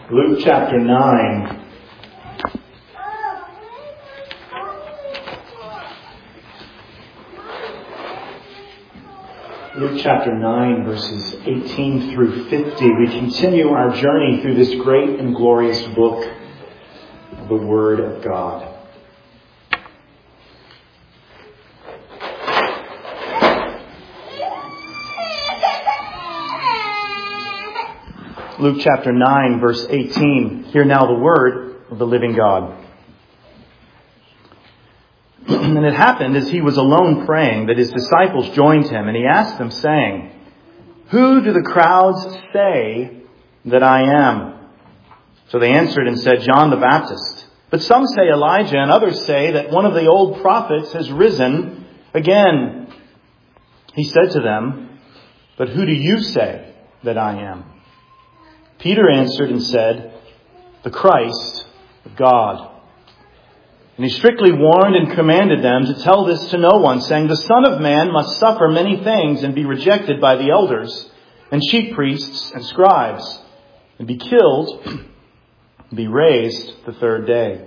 Luke chapter 9. Luke chapter 9, verses 18 through 50. We continue our journey through this great and glorious book of the Word of God. Luke chapter 9, verse 18. Hear now the word of the living God. And it happened as he was alone praying that his disciples joined him, and he asked them, saying, "Who do the crowds say that I am?" So they answered and said, "John the Baptist. But some say Elijah, and others say that one of the old prophets has risen again." He said to them, "But who do you say that I am?" Peter answered and said, "The Christ of God." And he strictly warned and commanded them to tell this to no one, saying, "The Son of Man must suffer many things and be rejected by the elders and chief priests and scribes, and be killed, and be raised the third day."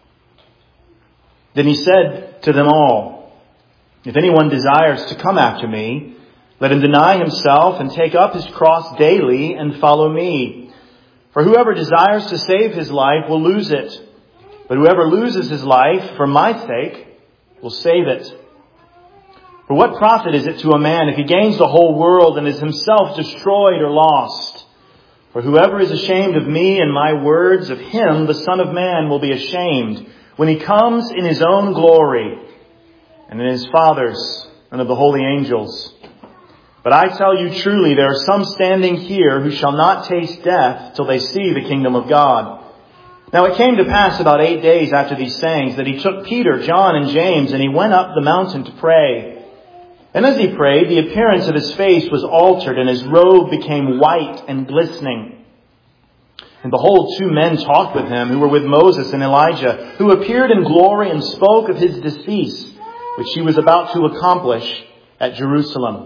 Then he said to them all, "If anyone desires to come after me, let him deny himself and take up his cross daily and follow me. For whoever desires to save his life will lose it. But whoever loses his life for my sake will save it. For what profit is it to a man if he gains the whole world and is himself destroyed or lost? For whoever is ashamed of me and my words, of him the Son of Man will be ashamed when he comes in his own glory and in his Father's and of the holy angels. But I tell you truly, there are some standing here who shall not taste death till they see the kingdom of God." Now it came to pass about 8 days after these sayings that he took Peter, John, and James, and he went up the mountain to pray. And as he prayed, the appearance of his face was altered, and his robe became white and glistening. And behold, 2 men talked with him, who were with Moses and Elijah, who appeared in glory and spoke of his decease, which he was about to accomplish at Jerusalem.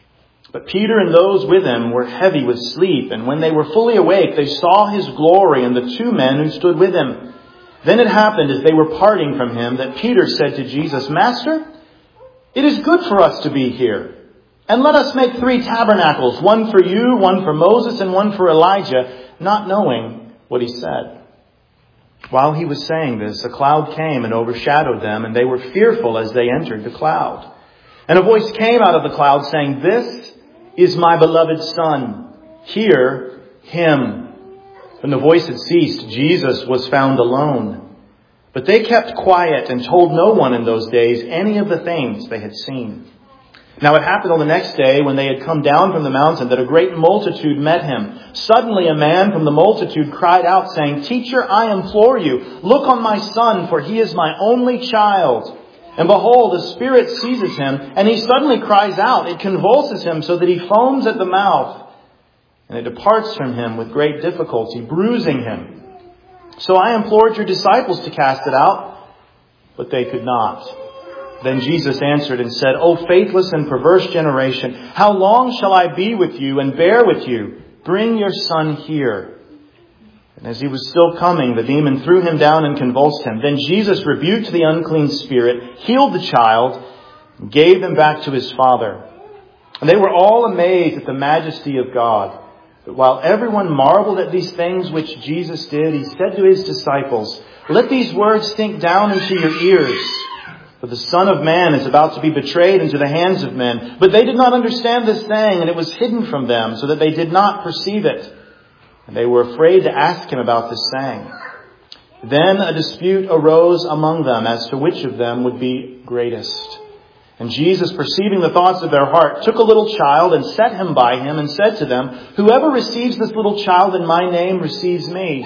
But Peter and those with him were heavy with sleep, and when they were fully awake, they saw his glory and the 2 men who stood with him. Then it happened as they were parting from him that Peter said to Jesus, "Master, it is good for us to be here. And let us make 3 tabernacles, one for you, one for Moses, and one for Elijah," not knowing what he said. While he was saying this, a cloud came and overshadowed them, and they were fearful as they entered the cloud. And a voice came out of the cloud saying, "This is my beloved Son. Hear him." When the voice had ceased, Jesus was found alone. But they kept quiet and told no one in those days any of the things they had seen. Now it happened on the next day, when they had come down from the mountain, that a great multitude met him. Suddenly a man from the multitude cried out, saying, "Teacher, I implore you, look on my son, for he is my only child. And behold, a spirit seizes him, and he suddenly cries out. It convulses him so that he foams at the mouth. And it departs from him with great difficulty, bruising him. So I implored your disciples to cast it out, but they could not." Then Jesus answered and said, "O faithless and perverse generation, how long shall I be with you and bear with you? Bring your son here." And as he was still coming, the demon threw him down and convulsed him. Then Jesus rebuked the unclean spirit, healed the child, and gave him back to his father. And they were all amazed at the majesty of God. But while everyone marveled at these things which Jesus did, he said to his disciples, "Let these words sink down into your ears. For the Son of Man is about to be betrayed into the hands of men." But they did not understand this saying, and it was hidden from them, so that they did not perceive it. And they were afraid to ask him about this saying. Then a dispute arose among them as to which of them would be greatest. And Jesus, perceiving the thoughts of their heart, took a little child and set him by him and said to them, "Whoever receives this little child in my name receives me.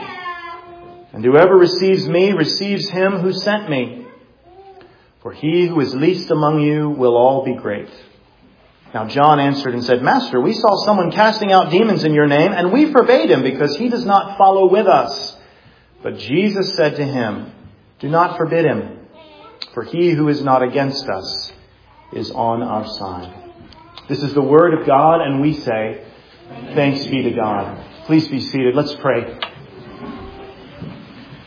And whoever receives me receives him who sent me. For he who is least among you will all be great." Now John answered and said, "Master, we saw someone casting out demons in your name, and we forbade him because he does not follow with us." But Jesus said to him, "Do not forbid him, for he who is not against us is on our side." This is the word of God, and we say, thanks be to God. Please be seated. Let's pray.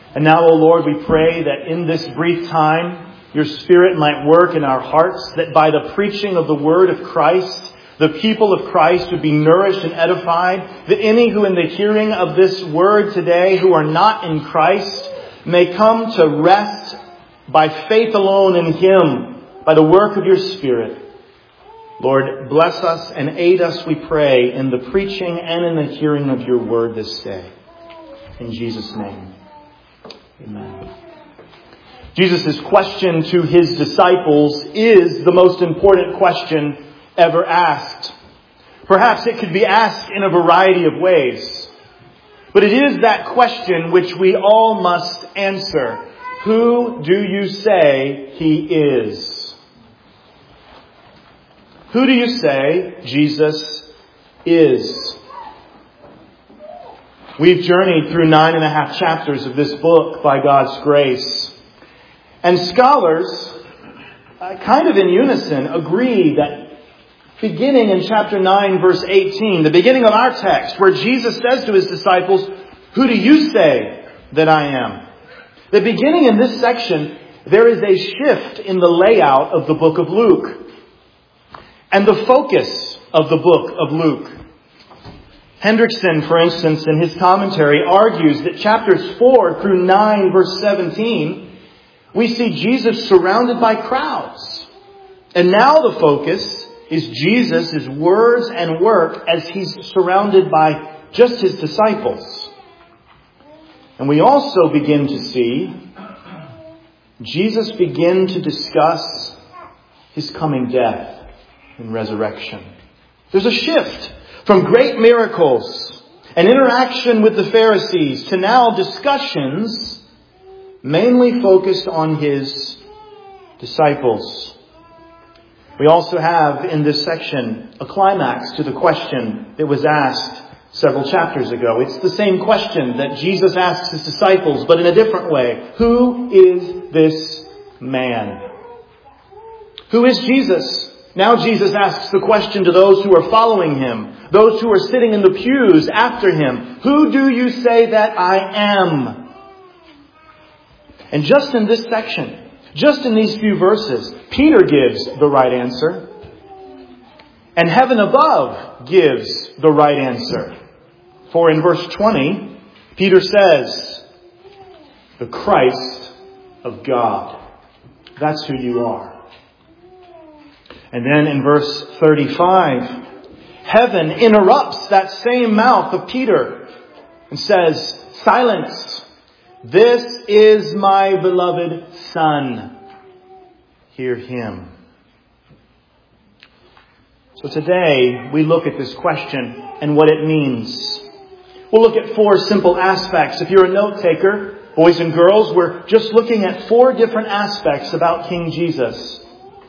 And now, O Lord, we pray that in this brief time, your Spirit might work in our hearts, that by the preaching of the word of Christ, the people of Christ would be nourished and edified, that any who in the hearing of this word today who are not in Christ may come to rest by faith alone in Him, by the work of your Spirit. Lord, bless us and aid us, we pray, in the preaching and in the hearing of your word this day. In Jesus' name, amen. Jesus' question to his disciples is the most important question ever asked. Perhaps it could be asked in a variety of ways. But it is that question which we all must answer. Who do you say He is? Who do you say Jesus is? We've journeyed through 9.5 chapters of this book by God's grace. And scholars, kind of in unison, agree that beginning in chapter 9, verse 18, the beginning of our text, where Jesus says to His disciples, "Who do you say that I am?" The beginning in this section, there is a shift in the layout of the book of Luke and the focus of the book of Luke. Hendrickson, for instance, in his commentary, argues that chapters 4 through 9, verse 17, we see Jesus surrounded by crowds. And now the focus is Jesus, His words and work as He's surrounded by just His disciples. And we also begin to see Jesus begin to discuss His coming death and resurrection. There's a shift from great miracles and interaction with the Pharisees to now discussions mainly focused on His disciples. We also have in this section a climax to the question that was asked several chapters ago. It's the same question that Jesus asks His disciples, but in a different way. Who is this man? Who is Jesus? Now Jesus asks the question to those who are following Him, those who are sitting in the pews after Him. Who do you say that I am? And just in this section, just in these few verses, Peter gives the right answer. And heaven above gives the right answer. For in verse 20, Peter says, "The Christ of God." That's who you are. And then in verse 35, heaven interrupts that same mouth of Peter and says, "Silence. This is my beloved Son. Hear Him." So today we look at this question and what it means. We'll look at 4 simple aspects. If you're a note taker, boys and girls, we're just looking at 4 different aspects about King Jesus.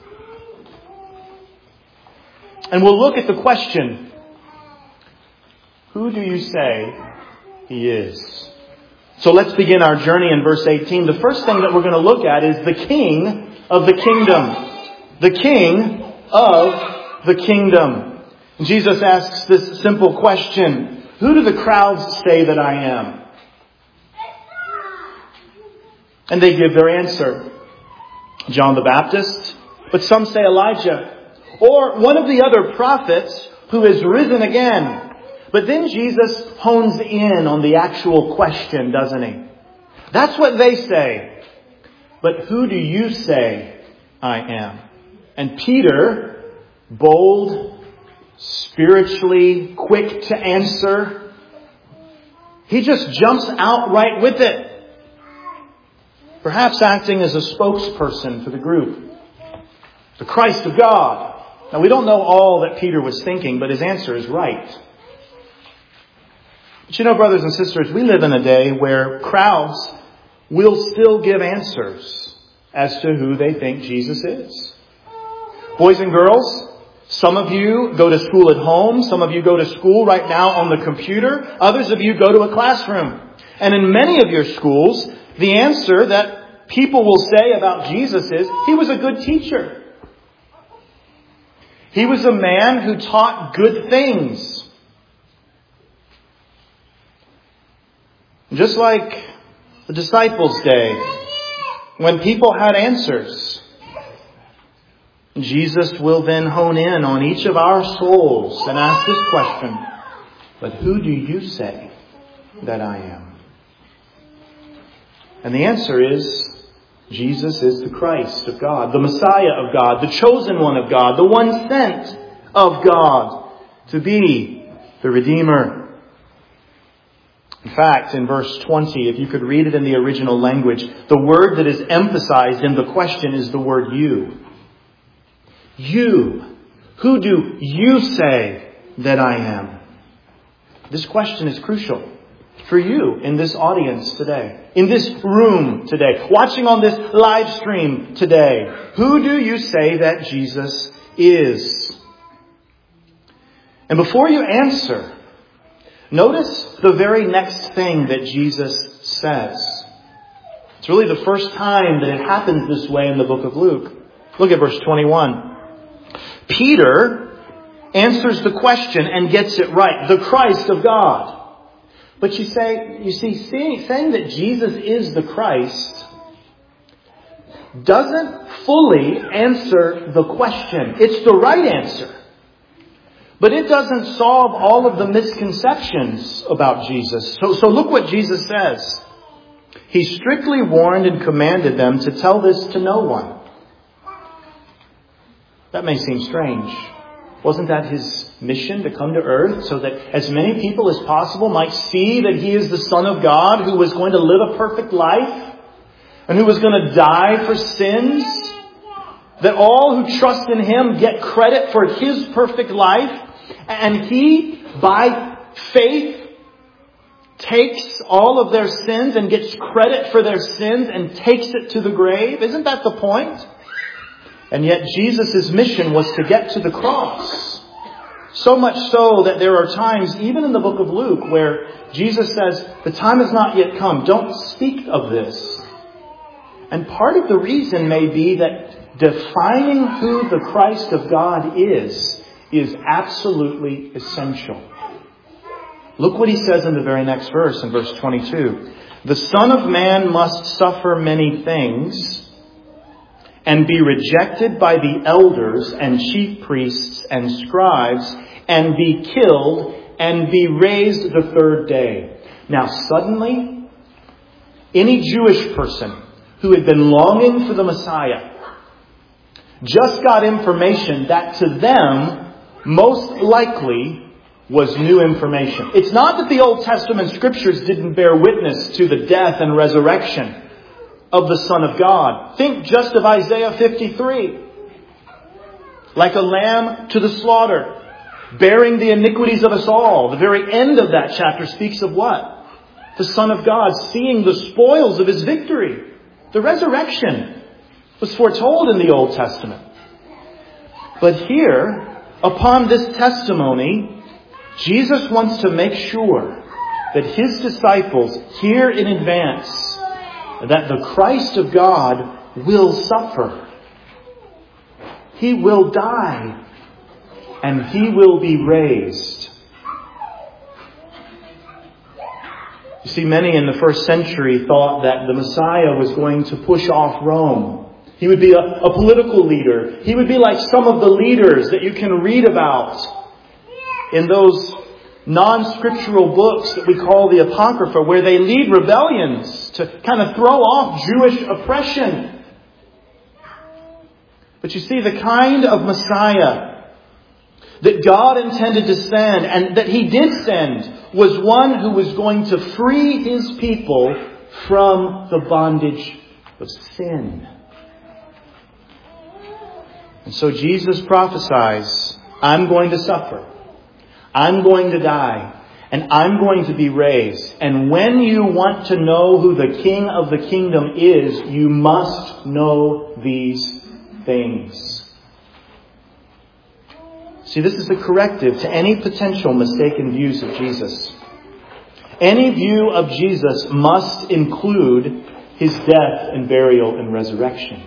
And we'll look at the question, who do you say He is? So let's begin our journey in verse 18. The first thing that we're going to look at is the King of the kingdom. The King of the kingdom. And Jesus asks this simple question, who do the crowds say that I am? And they give their answer. John the Baptist, but some say Elijah, or one of the other prophets who has risen again. But then Jesus hones in on the actual question, doesn't He? That's what they say. But who do you say I am? And Peter, bold, spiritually quick to answer, he just jumps out right with it. Perhaps acting as a spokesperson for the group. The Christ of God. Now we don't know all that Peter was thinking, but his answer is right. But you know, brothers and sisters, we live in a day where crowds will still give answers as to who they think Jesus is. Boys and girls, some of you go to school at home. Some of you go to school right now on the computer. Others of you go to a classroom. And in many of your schools, the answer that people will say about Jesus is, He was a good teacher. He was a man who taught good things. Just like the disciples' day, when people had answers. Jesus will then hone in on each of our souls and ask this question, but who do you say that I am? And the answer is, Jesus is the Christ of God, the Messiah of God, the chosen one of God, the one sent of God to be the Redeemer. In fact, in verse 20, if you could read it in the original language, the word that is emphasized in the question is the word you. You. Who do you say that I am? This question is crucial for you in this audience today, in this room today, watching on this live stream today. Who do you say that Jesus is? And before you answer, notice the very next thing that Jesus says. It's really the first time that it happens this way in the book of Luke. Look at verse 21. Peter answers the question and gets it right. The Christ of God. But saying that Jesus is the Christ doesn't fully answer the question. It's the right answer. But it doesn't solve all of the misconceptions about Jesus. So look what Jesus says. He strictly warned and commanded them to tell this to no one. That may seem strange. Wasn't that his mission, to come to earth so that as many people as possible might see that he is the Son of God who was going to live a perfect life and who was going to die for sins? That all who trust in him get credit for his perfect life, and he, by faith, takes all of their sins and gets credit for their sins and takes it to the grave. Isn't that the point? And yet Jesus' mission was to get to the cross. So much so that there are times, even in the book of Luke, where Jesus says, the time has not yet come. Don't speak of this. And part of the reason may be that defining who the Christ of God is absolutely essential. Look what he says in the very next verse, in verse 22. The Son of Man must suffer many things and be rejected by the elders and chief priests and scribes and be killed and be raised the third day. Now suddenly, any Jewish person who had been longing for the Messiah just got information that to them most likely was new information. It's not that the Old Testament scriptures didn't bear witness to the death and resurrection of the Son of God. Think just of Isaiah 53. Like a lamb to the slaughter, bearing the iniquities of us all. The very end of that chapter speaks of what? The Son of God seeing the spoils of his victory. The resurrection was foretold in the Old Testament. But here, upon this testimony, Jesus wants to make sure that his disciples hear in advance that the Christ of God will suffer. He will die. And he will be raised. You see, many in the first century thought that the Messiah was going to push off Rome. He would be a political leader. He would be like some of the leaders that you can read about in those non-scriptural books that we call the Apocrypha, where they lead rebellions to kind of throw off Jewish oppression. But you see, the kind of Messiah that God intended to send, and that he did send, was one who was going to free his people from the bondage of sin. And so Jesus prophesies, I'm going to suffer. I'm going to die. And I'm going to be raised. And when you want to know who the King of the kingdom is, you must know these things. See, this is a corrective to any potential mistaken views of Jesus. Any view of Jesus must include his death and burial and resurrection.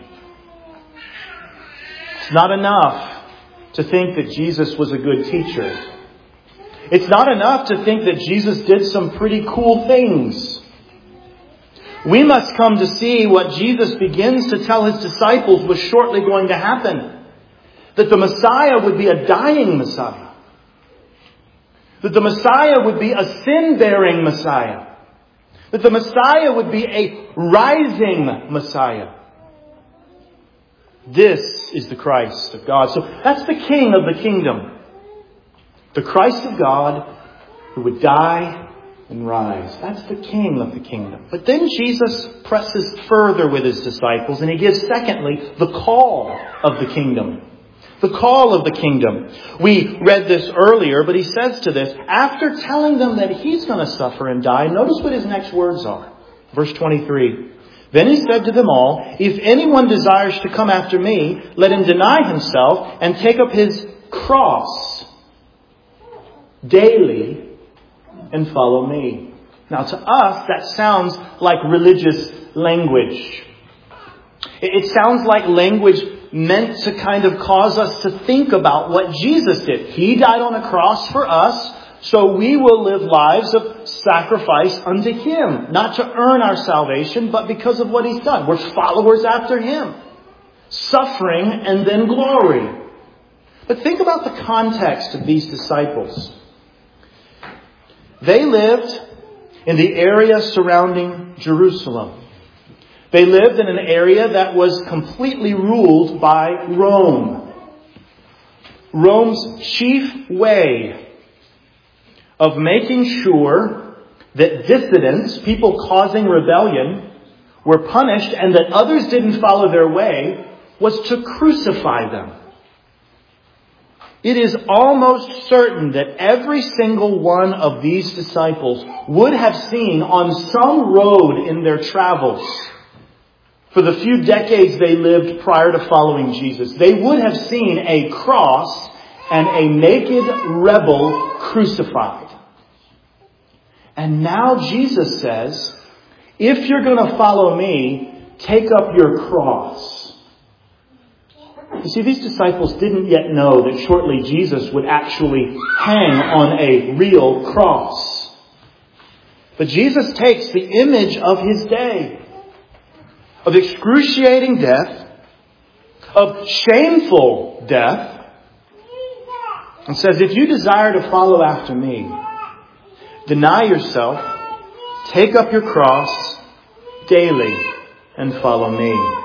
It's not enough to think that Jesus was a good teacher. It's not enough to think that Jesus did some pretty cool things. We must come to see what Jesus begins to tell his disciples was shortly going to happen. That the Messiah would be a dying Messiah. That the Messiah would be a sin-bearing Messiah. That the Messiah would be a rising Messiah. This is the Christ of God. So that's the King of the kingdom. The Christ of God who would die and rise. That's the King of the kingdom. But then Jesus presses further with his disciples, and he gives, secondly, the call of the kingdom. The call of the kingdom. We read this earlier, but he says to this, after telling them that he's going to suffer and die, notice what his next words are. Verse 23. Then he said to them all, if anyone desires to come after me, let him deny himself and take up his cross daily and follow me. Now to us, that sounds like religious language. It sounds like language meant to kind of cause us to think about what Jesus did. He died on a cross for us, so we will live lives of sacrifice unto him. Not to earn our salvation, but because of what he's done. We're followers after him. Suffering and then glory. But think about the context of these disciples. They lived in the area surrounding Jerusalem. They lived in an area that was completely ruled by Rome. Rome's chief way of making sure that dissidents, people causing rebellion, were punished and that others didn't follow their way was to crucify them. It is almost certain that every single one of these disciples would have seen on some road in their travels, for the few decades they lived prior to following Jesus, they would have seen a cross and a naked rebel crucified. And now Jesus says, if you're going to follow me, take up your cross. You see, these disciples didn't yet know that shortly Jesus would actually hang on a real cross. But Jesus takes the image of his day, of excruciating death, of shameful death, and says, if you desire to follow after me, deny yourself, take up your cross daily, and follow me.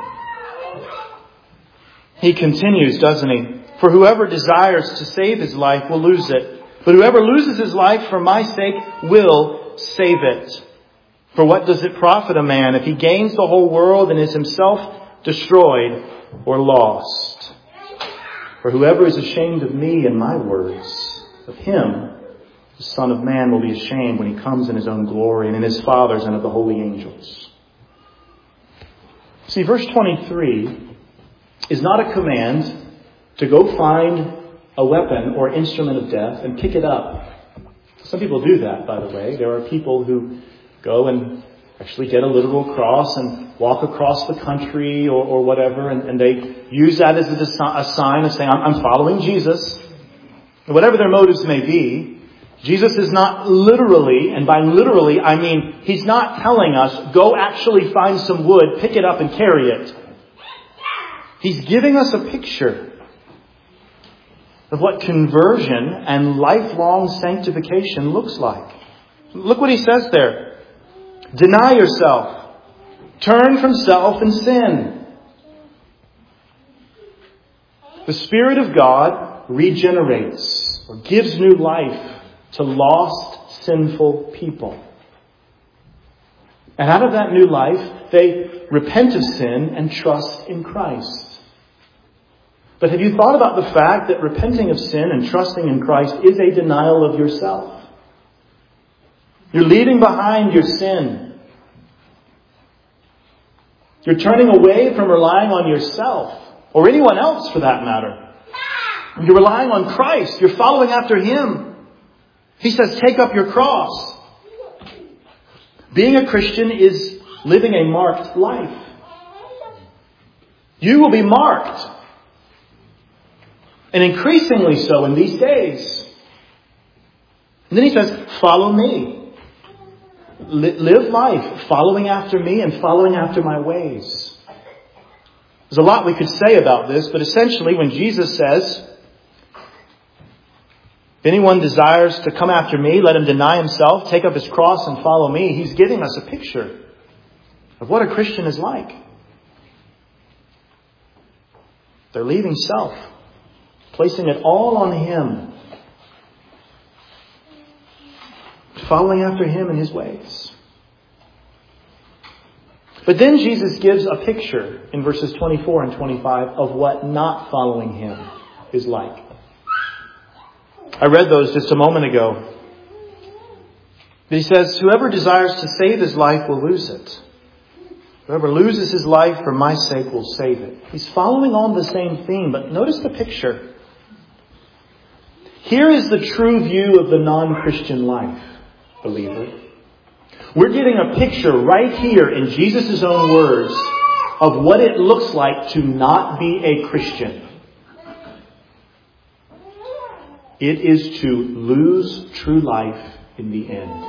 He continues, doesn't he? For whoever desires to save his life will lose it. But whoever loses his life for my sake will save it. For what does it profit a man if he gains the whole world and is himself destroyed or lost? For whoever is ashamed of me and my words, of him, the Son of Man will be ashamed when he comes in his own glory and in his Father's and of the holy angels. See, verse 23 is not a command to go find a weapon or instrument of death and pick it up. Some people do that, by the way. There are people who go and actually get a literal cross and walk across the country or whatever, and they use that as a sign of saying, I'm following Jesus. And whatever their motives may be, Jesus is not literally, and by literally I mean he's not telling us, go actually find some wood, pick it up and carry it. He's giving us a picture of what conversion and lifelong sanctification looks like. Look what he says there. Deny yourself. Turn from self and sin. The Spirit of God regenerates or gives new life to lost, sinful people. And out of that new life, they repent of sin and trust in Christ. But have you thought about the fact that repenting of sin and trusting in Christ is a denial of yourself? You're leaving behind your sin. You're turning away from relying on yourself, or anyone else for that matter. You're relying on Christ. You're following after him. He says, take up your cross. Being a Christian is living a marked life. You will be marked. And increasingly so in these days. And then he says, follow me. live life following after me and following after my ways. There's a lot we could say about this, but essentially when Jesus says, if anyone desires to come after me, let him deny himself, take up his cross and follow me, he's giving us a picture of what a Christian is like. They're leaving self, placing it all on Him, following after Him in His ways. But then Jesus gives a picture in verses 24 and 25 of what not following Him is like. I read those just a moment ago. He says, whoever desires to save his life will lose it. Whoever loses his life for my sake will save it. He's following on the same theme, but notice the picture. Here is the true view of the non-Christian life, believer. We're getting a picture right here in Jesus' own words of what it looks like to not be a Christian. It is to lose true life in the end.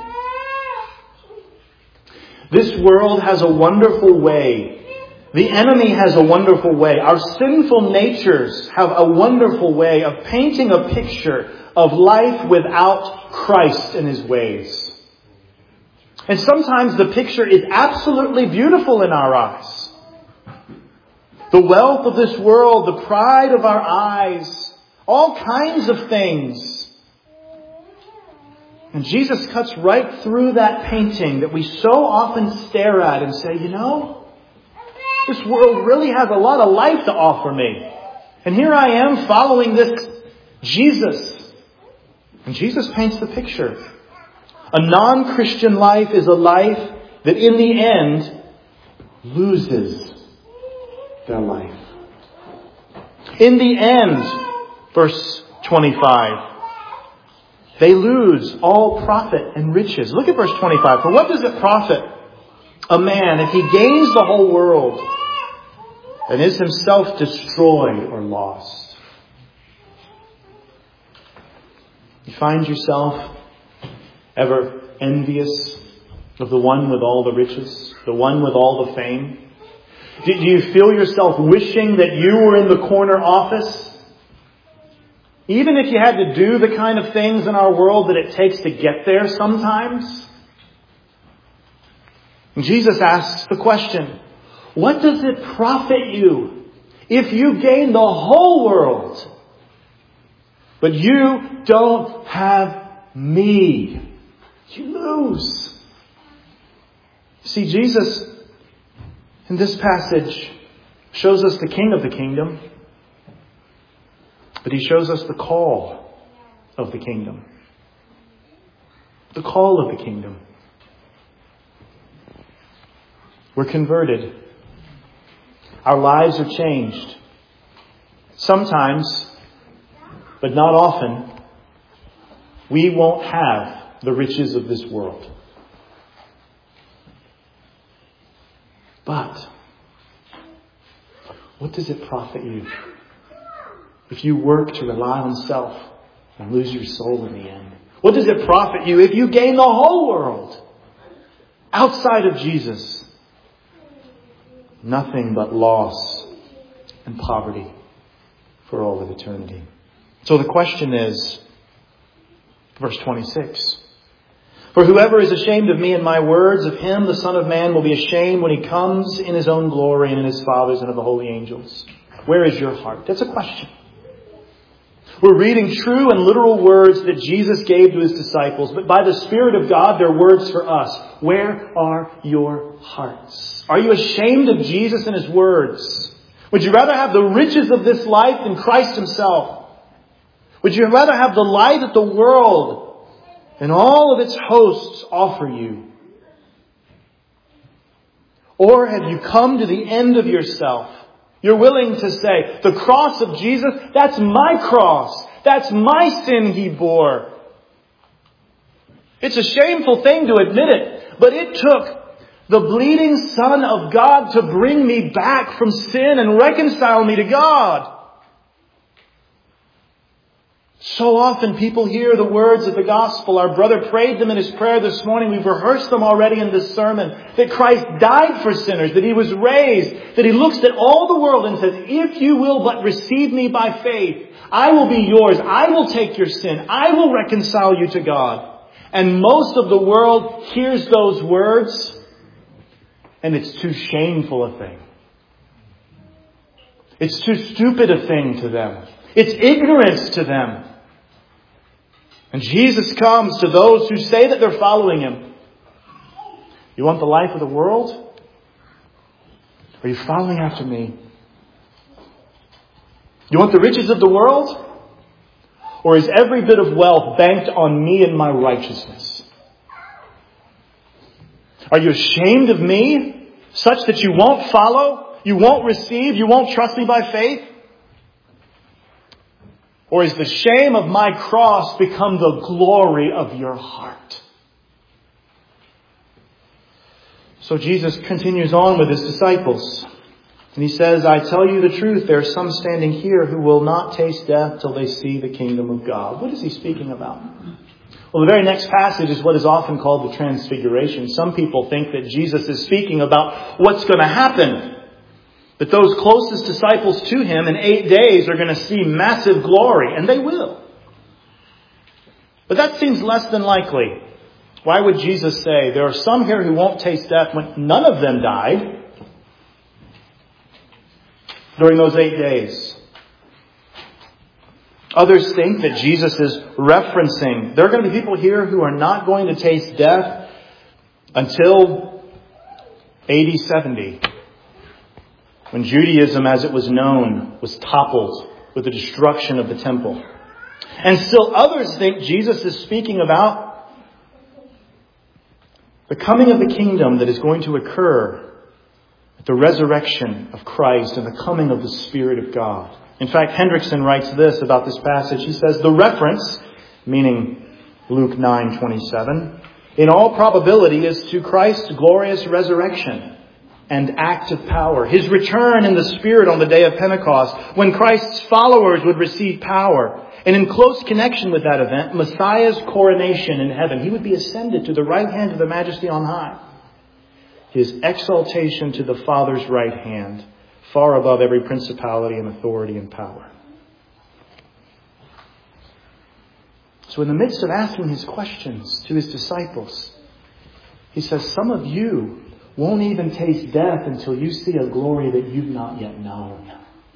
This world has a wonderful way. The enemy has a wonderful way. Our sinful natures have a wonderful way of painting a picture of life without Christ and His ways. And sometimes the picture is absolutely beautiful in our eyes. The wealth of this world, the pride of our eyes, all kinds of things. And Jesus cuts right through that painting that we so often stare at and say, this world really has a lot of life to offer me. And here I am following this Jesus. And Jesus paints the picture. A non-Christian life is a life that in the end loses their life. In the end, verse 25, they lose all profit and riches. Look at verse 25. For what does it profit a man if he gains the whole world and is himself destroyed or lost? You find yourself ever envious of the one with all the riches, the one with all the fame? Do you feel yourself wishing that you were in the corner office? Even if you had to do the kind of things in our world that it takes to get there sometimes? And Jesus asks the question, what does it profit you if you gain the whole world, but you don't have me? You lose. See, Jesus in this passage shows us the King of the kingdom, but He shows us the call of the kingdom. The call of the kingdom. We're converted. Our lives are changed. Sometimes, but not often, we won't have the riches of this world. But what does it profit you if you work to rely on self and lose your soul in the end? What does it profit you if you gain the whole world outside of Jesus? Nothing but loss and poverty for all of eternity. So the question is, verse 26. For whoever is ashamed of me and my words, of him the Son of Man will be ashamed when He comes in His own glory and in His Father's and of the holy angels. Where is your heart? That's a question. We're reading true and literal words that Jesus gave to His disciples, but by the Spirit of God, they're words for us. Where are your hearts? Are you ashamed of Jesus and His words? Would you rather have the riches of this life than Christ Himself? Would you rather have the light that the world and all of its hosts offer you? Or have you come to the end of yourself? You're willing to say, the cross of Jesus, that's my cross. That's my sin He bore. It's a shameful thing to admit it, but it took the bleeding Son of God to bring me back from sin and reconcile me to God. So often people hear the words of the gospel. Our brother prayed them in his prayer this morning. We've rehearsed them already in this sermon. That Christ died for sinners, that He was raised, that He looks at all the world and says, if you will but receive me by faith, I will be yours. I will take your sin. I will reconcile you to God. And most of the world hears those words, and it's too shameful a thing. It's too stupid a thing to them. It's ignorance to them. And Jesus comes to those who say that they're following Him. You want the life of the world? Or are you following after me? You want the riches of the world? Or is every bit of wealth banked on me and my righteousness? Are you ashamed of me such that you won't follow? You won't receive? You won't trust me by faith? Or is the shame of my cross become the glory of your heart? So Jesus continues on with His disciples. And He says, I tell you the truth, there are some standing here who will not taste death till they see the kingdom of God. What is He speaking about? Well, the very next passage is what is often called the Transfiguration. Some people think that Jesus is speaking about what's going to happen. That those closest disciples to Him in 8 days are going to see massive glory. And they will. But that seems less than likely. Why would Jesus say, there are some here who won't taste death when none of them died during those 8 days? Others think that Jesus is referencing, there are going to be people here who are not going to taste death until AD 70. When Judaism, as it was known, was toppled with the destruction of the temple. And still others think Jesus is speaking about the coming of the kingdom that is going to occur at the resurrection of Christ and the coming of the Spirit of God. In fact, Hendrickson writes this about this passage. He says, the reference, meaning Luke 9:27, in all probability is to Christ's glorious resurrection and act of power. His return in the Spirit on the day of Pentecost, when Christ's followers would receive power. And in close connection with that event, Messiah's coronation in heaven. He would be ascended to the right hand of the Majesty on high. His exaltation to the Father's right hand, far above every principality and authority and power. So in the midst of asking His questions to His disciples, He says, some of you won't even taste death until you see a glory that you've not yet known.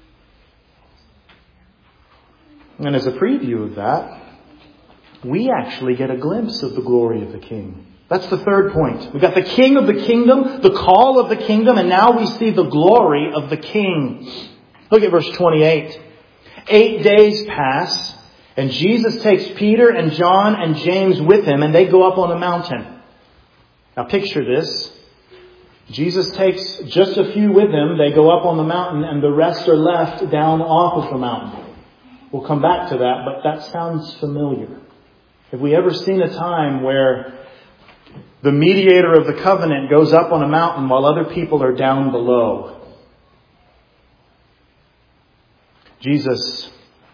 And as a preview of that, we actually get a glimpse of the glory of the King. That's the third point. We've got the King of the kingdom, the call of the kingdom, and now we see the glory of the King. Look at verse 28. 8 days pass, and Jesus takes Peter and John and James with Him, and they go up on a mountain. Now picture this. Jesus takes just a few with Him. They go up on the mountain and the rest are left down off of the mountain. We'll come back to that, but that sounds familiar. Have we ever seen a time where the mediator of the covenant goes up on a mountain while other people are down below? Jesus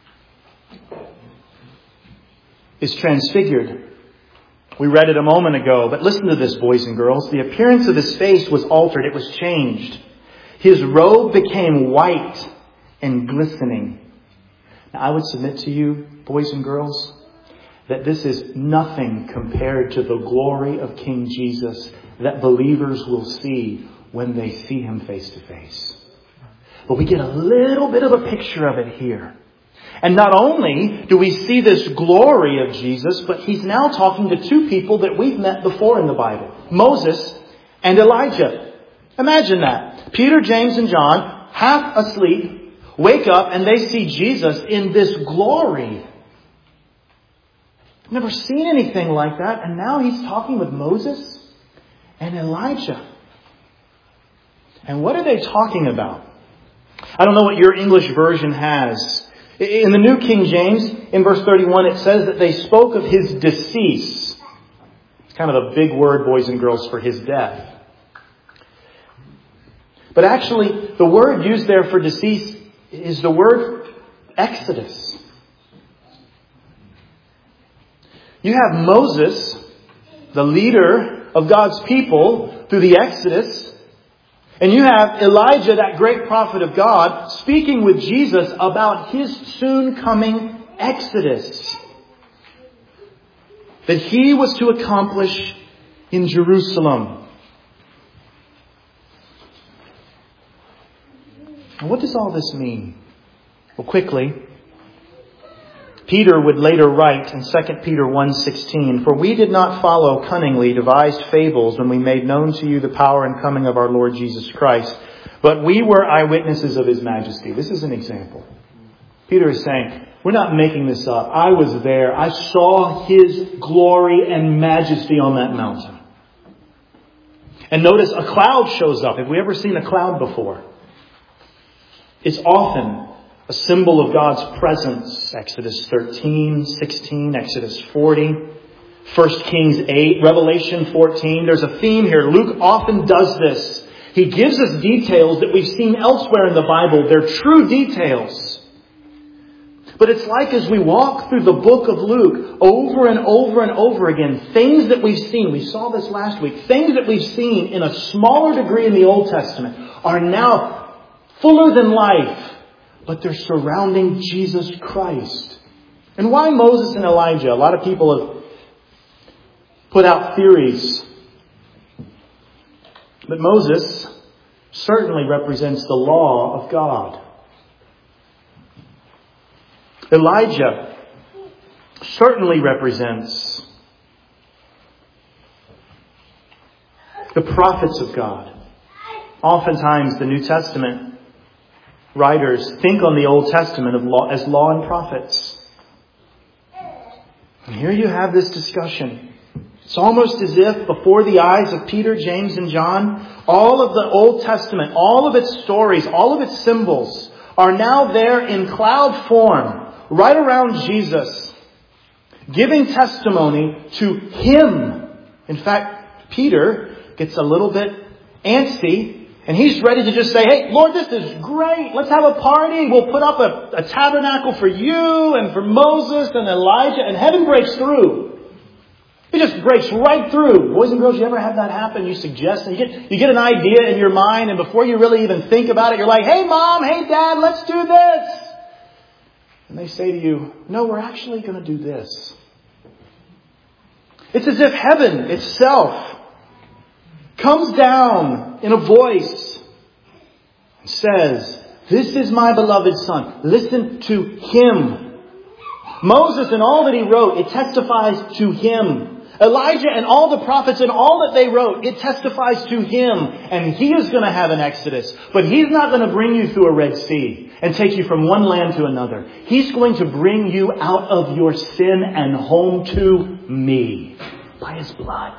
is transfigured. We read it a moment ago, but listen to this, boys and girls. The appearance of His face was altered. It was changed. His robe became white and glistening. Now, I would submit to you, boys and girls, that this is nothing compared to the glory of King Jesus that believers will see when they see Him face to face. But we get a little bit of a picture of it here. And not only do we see this glory of Jesus, but He's now talking to two people that we've met before in the Bible. Moses and Elijah. Imagine that. Peter, James, and John, half asleep, wake up and they see Jesus in this glory. Never seen anything like that. And now He's talking with Moses and Elijah. And what are they talking about? I don't know what your English version has. In the New King James, in verse 31, it says that they spoke of His decease. It's kind of a big word, boys and girls, for His death. But actually, the word used there for decease is the word Exodus. You have Moses, the leader of God's people through the Exodus. And you have Elijah, that great prophet of God, speaking with Jesus about his soon coming Exodus that he was to accomplish in Jerusalem. And what does all this mean? Well, quickly, Peter would later write in 2 Peter 1:16, "For we did not follow cunningly devised fables when we made known to you the power and coming of our Lord Jesus Christ, but we were eyewitnesses of His majesty." This is an example. Peter is saying, we're not making this up. I was there. I saw His glory and majesty on that mountain. And notice a cloud shows up. Have we ever seen a cloud before? It's often a symbol of God's presence. Exodus 13, 16, Exodus 40, 1 Kings 8, Revelation 14. There's a theme here. Luke often does this. He gives us details that we've seen elsewhere in the Bible. They're true details. But it's like as we walk through the book of Luke over and over and over again, things that we've seen, we saw this last week, things that we've seen in a smaller degree in the Old Testament are now fuller than life. But they're surrounding Jesus Christ. And why Moses and Elijah? A lot of people have put out theories. But Moses certainly represents the law of God. Elijah certainly represents the prophets of God. Oftentimes the New Testament writers think on the Old Testament as law and prophets. And here you have this discussion. It's almost as if before the eyes of Peter, James, and John, all of the Old Testament, all of its stories, all of its symbols are now there in cloud form, right around Jesus, giving testimony to Him. In fact, Peter gets a little bit antsy. And he's ready to just say, hey, Lord, this is great. Let's have a party. We'll put up a tabernacle for you and for Moses and Elijah. And heaven breaks through. It just breaks right through. Boys and girls, you ever have that happen? You suggest, and you get an idea in your mind, and before you really even think about it, you're like, hey, Mom, hey, Dad, let's do this. And they say to you, no, we're actually going to do this. It's as if heaven itself comes down in a voice and says, this is my beloved Son. Listen to Him. Moses and all that he wrote, it testifies to Him. Elijah and all the prophets and all that they wrote, it testifies to Him. And He is going to have an exodus. But He's not going to bring you through a Red Sea and take you from one land to another. He's going to bring you out of your sin and home to me by His blood.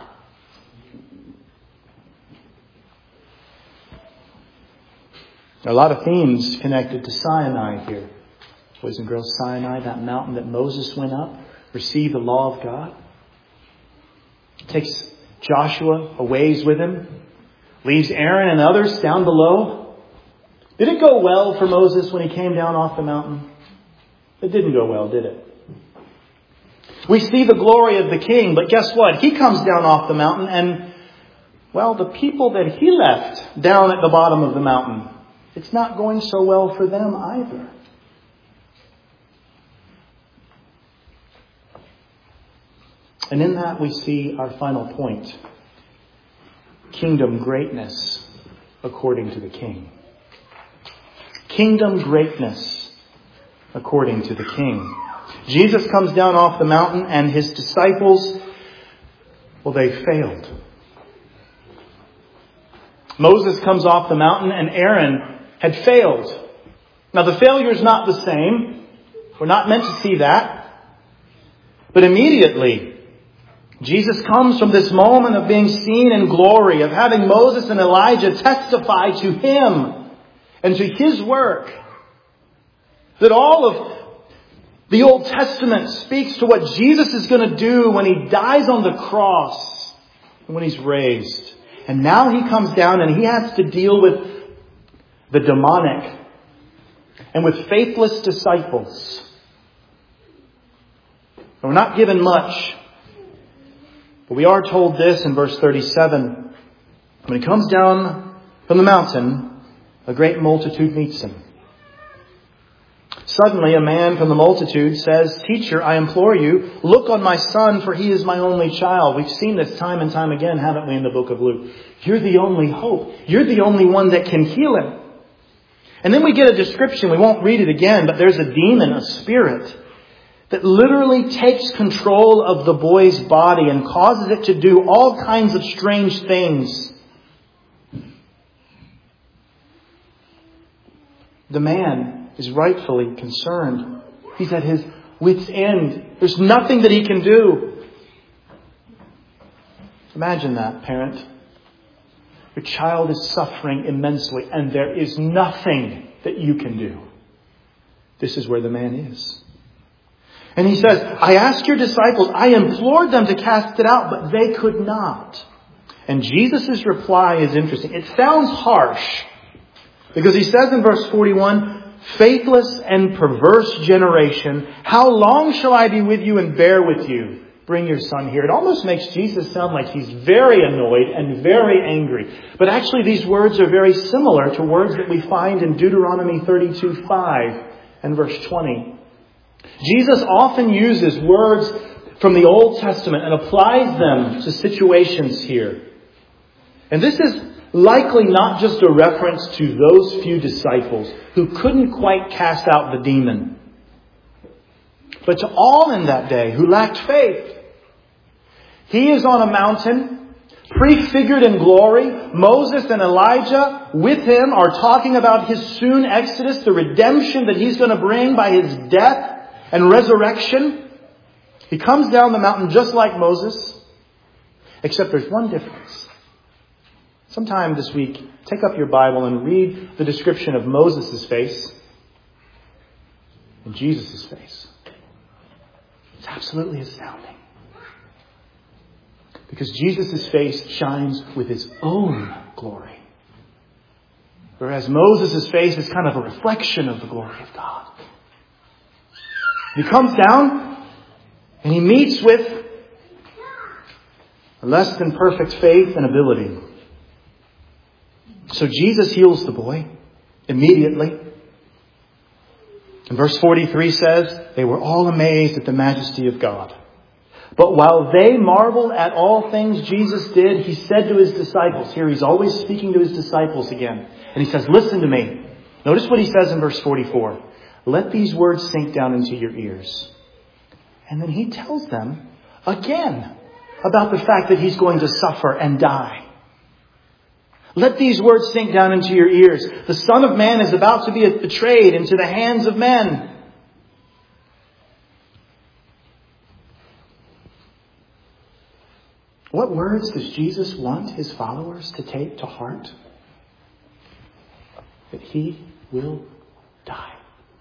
There are a lot of themes connected to Sinai here. Boys and girls, Sinai, that mountain that Moses went up, received the law of God. Takes Joshua a ways with him. Leaves Aaron and others down below. Did it go well for Moses when he came down off the mountain? It didn't go well, did it? We see the glory of the King, but guess what? He comes down off the mountain and, well, the people that he left down at the bottom of the mountain, it's not going so well for them either. And in that we see our final point. Kingdom greatness according to the King. Kingdom greatness according to the King. Jesus comes down off the mountain and His disciples, well, they failed. Moses comes off the mountain and Aaron had failed. Now the failure is not the same. We're not meant to see that. But immediately, Jesus comes from this moment of being seen in glory, of having Moses and Elijah testify to Him and to His work. That all of the Old Testament speaks to what Jesus is going to do when He dies on the cross and when He's raised. And now He comes down and He has to deal with the demonic and with faithless disciples. We're not given much But we are told this in verse 37. When he comes down from the mountain, a great multitude meets him. Suddenly a man from the multitude says, "Teacher, I implore you, look on my son, for he is my only child." We've seen this time and time again, haven't we, in the book of Luke? You're the only hope. You're the only one that can heal him. And then we get a description. We won't read it again, but there's a demon, a spirit, that literally takes control of the boy's body and causes it to do all kinds of strange things. The man is rightfully concerned. He's at his wit's end. There's nothing that he can do. Imagine that, parent. Your child is suffering immensely and there is nothing that you can do. This is where the man is. And he says, "I asked your disciples, I implored them to cast it out, but they could not." And Jesus' reply is interesting. It sounds harsh because he says in verse 41, "Faithless and perverse generation, how long shall I be with you and bear with you? Bring your son here." It almost makes Jesus sound like he's very annoyed and very angry. But actually these words are very similar to words that we find in Deuteronomy 32:5 and verse 20. Jesus often uses words from the Old Testament and applies them to situations here. And this is likely not just a reference to those few disciples who couldn't quite cast out the demon, but to all in that day who lacked faith. He is on a mountain, prefigured in glory. Moses and Elijah with him are talking about his soon exodus, the redemption that he's going to bring by his death and resurrection. He comes down the mountain just like Moses, except there's one difference. Sometime this week, take up your Bible and read the description of Moses' face and Jesus' face. It's absolutely astounding. Because Jesus' face shines with his own glory. Whereas Moses' face is kind of a reflection of the glory of God. He comes down and he meets with a less than perfect faith and ability. So Jesus heals the boy immediately. And verse 43 says, "They were all amazed at the majesty of God. But while they marveled at all things Jesus did, he said to his disciples," here he's always speaking to his disciples again. And he says, "Listen to me." Notice what he says in verse 44. "Let these words sink down into your ears." And then he tells them again about the fact that he's going to suffer and die. "Let these words sink down into your ears. The Son of Man is about to be betrayed into the hands of men." What words does Jesus want his followers to take to heart? That he will die.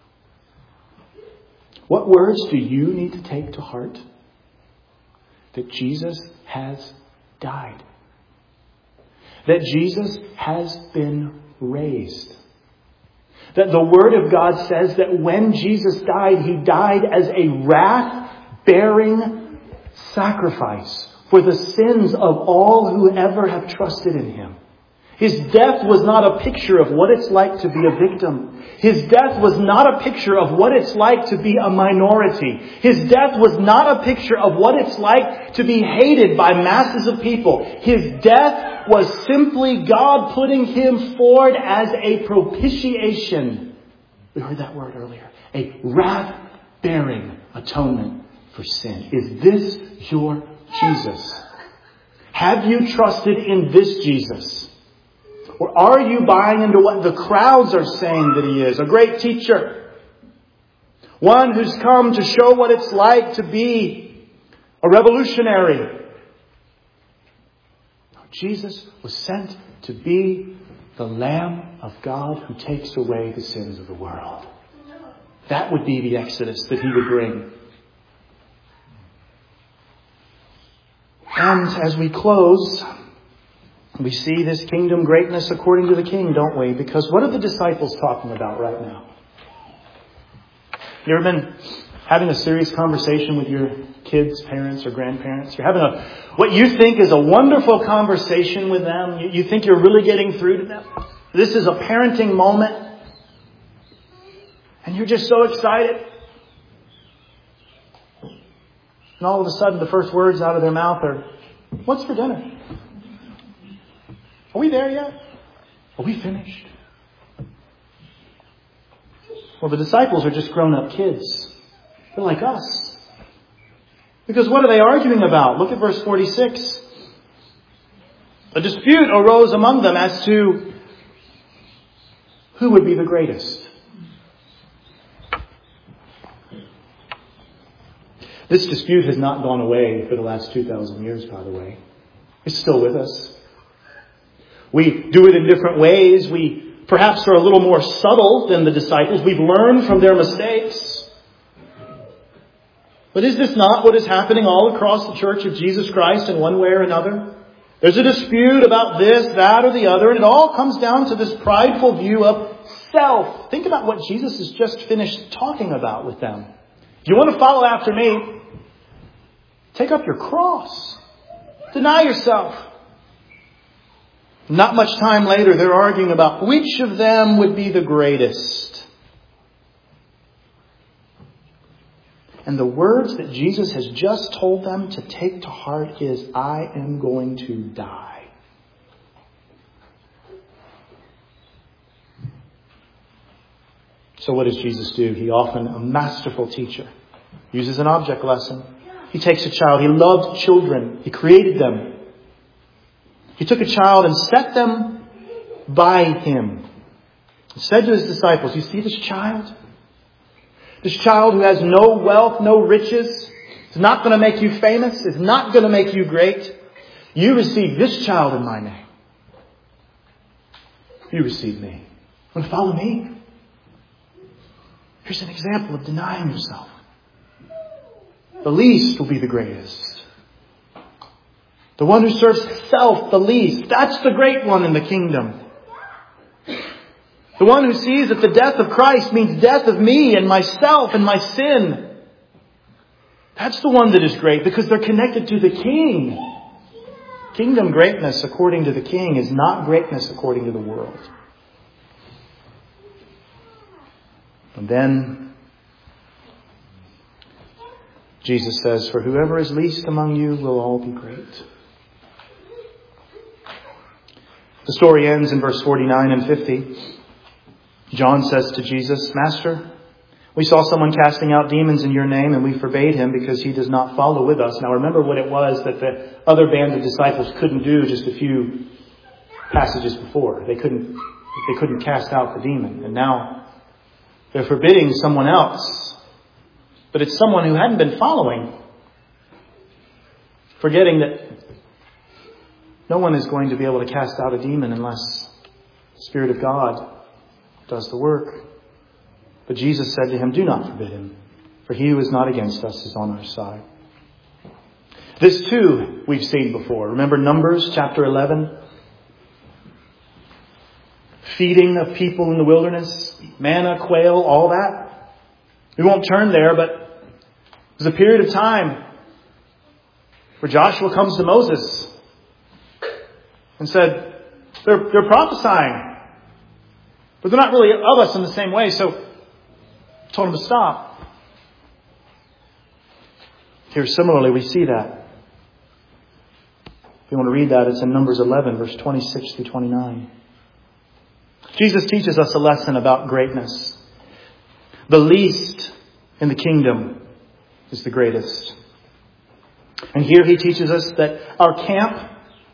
What words do you need to take to heart? That Jesus has died. That Jesus has been raised. That the Word of God says that when Jesus died, he died as a wrath-bearing sacrifice for the sins of all who ever have trusted in him. His death was not a picture of what it's like to be a victim. His death was not a picture of what it's like to be a minority. His death was not a picture of what it's like to be hated by masses of people. His death was simply God putting him forward as a propitiation. We heard that word earlier. A wrath-bearing atonement for sin. Is this your Jesus? Have you trusted in this Jesus? Or are you buying into what the crowds are saying that he is? A great teacher. One who's come to show what it's like to be a revolutionary. Jesus was sent to be the Lamb of God who takes away the sins of the world. That would be the exodus that he would bring. And as we close, we see this kingdom greatness according to the King, don't we? Because what are the disciples talking about right now? You ever been having a serious conversation with your kids, parents, or grandparents. You're having what you think is a wonderful conversation with them. You think you're really getting through to them. This is a parenting moment. And you're just so excited. And all of a sudden, the first words out of their mouth are, "What's for dinner? Are we there yet? Are we finished?" Well, the disciples are just grown-up kids. They're like us. Because what are they arguing about? Look at verse 46. A dispute arose among them as to who would be the greatest. This dispute has not gone away for the last 2,000 years, by the way. It's still with us. We do it in different ways. We perhaps are a little more subtle than the disciples. We've learned from their mistakes. But is this not what is happening all across the Church of Jesus Christ in one way or another? There's a dispute about this, that, or the other, and it all comes down to this prideful view of self. Think about what Jesus has just finished talking about with them. If you want to follow after me, take up your cross. Deny yourself. Not much time later, they're arguing about which of them would be the greatest. And the words that Jesus has just told them to take to heart is, "I am going to die." So what does Jesus do? He, often a masterful teacher, uses an object lesson. He takes a child. He loved children. He created them. He took a child and set them by him. He said to his disciples, "You see this child? This child who has no wealth, no riches, is not going to make you famous, is not going to make you great. You receive this child in my name. You receive me. Want to follow me? Here's an example of denying yourself. The least will be the greatest. The one who serves self the least, that's the great one in the kingdom. The one who sees that the death of Christ means death of me and myself and my sin. That's the one that is great because they're connected to the King. Kingdom greatness according to the King is not greatness according to the world. And then Jesus says, "For whoever is least among you will all be great." The story ends in verse 49 and 50. John says to Jesus, "Master, we saw someone casting out demons in your name and we forbade him because he does not follow with us." Now remember what it was that the other band of disciples couldn't do just a few passages before. They couldn't cast out the demon. And now they're forbidding someone else. But it's someone who hadn't been following. Forgetting that no one is going to be able to cast out a demon unless the Spirit of God does the work. But Jesus said to him, "Do not forbid him, for he who is not against us is on our side." This too we've seen before. Remember Numbers chapter 11? Feeding of people in the wilderness, manna, quail, all that. We won't turn there, but there's a period of time where Joshua comes to Moses and said, they're prophesying, but they're not really of us in the same way, so I told him to stop. Here similarly we see that. If you want to read that, it's in Numbers 11, verse 26 through 29. Jesus teaches us a lesson about greatness. The least in the kingdom is the greatest. And here he teaches us that our camp,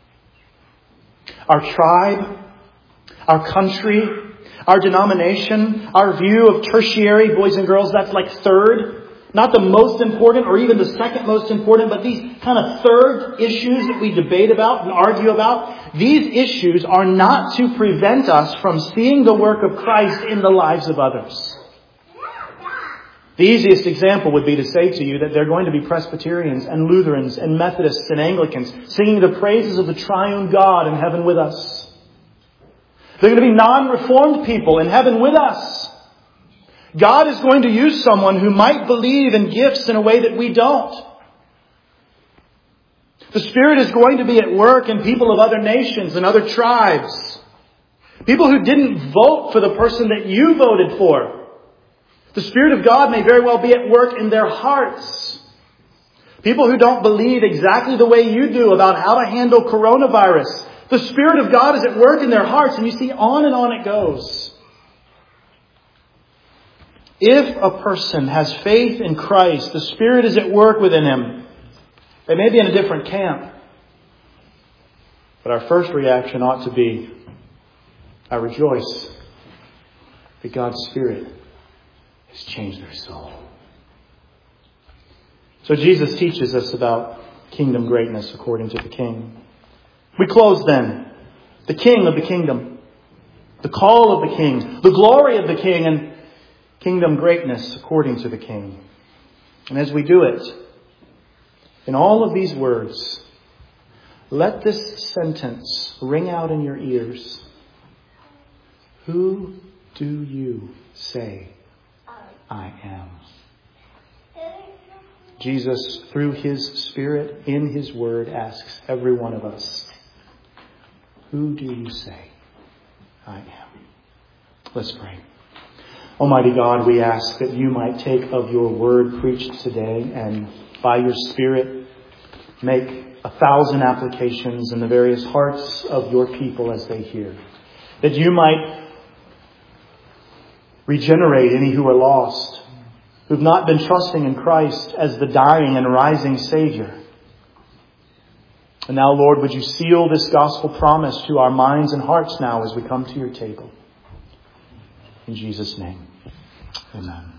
our tribe, our country, our denomination, our view of tertiary, boys and girls, that's like third. Not the most important or even the second most important, but these kind of third issues that we debate about and argue about, these issues are not to prevent us from seeing the work of Christ in the lives of others. The easiest example would be to say to you that there are going to be Presbyterians and Lutherans and Methodists and Anglicans singing the praises of the triune God in heaven with us. There are going to be non-reformed people in heaven with us, God is going to use someone who might believe in gifts in a way that we don't. The Spirit is going to be at work in people of other nations and other tribes. People who didn't vote for the person that you voted for. The Spirit of God may very well be at work in their hearts. People who don't believe exactly the way you do about how to handle coronavirus. The Spirit of God is at work in their hearts, and you see, on it goes. If a person has faith in Christ, the Spirit is at work within him. They may be in a different camp. But our first reaction ought to be, I rejoice that God's Spirit has changed their soul. So Jesus teaches us about kingdom greatness according to the King. We close then. The King of the kingdom. The call of the King. The glory of the King. And kingdom greatness according to the King. And as we do it, in all of these words, let this sentence ring out in your ears. Who do you say I am? Jesus, through His Spirit, in His Word, asks every one of us, who do you say I am? Let's pray. Almighty God, we ask that you might take of your word preached today and by your Spirit make 1,000 applications in the various hearts of your people as they hear. That you might regenerate any who are lost, who've not been trusting in Christ as the dying and rising Savior. And now, Lord, would you seal this gospel promise to our minds and hearts now as we come to your table. In Jesus' name, amen.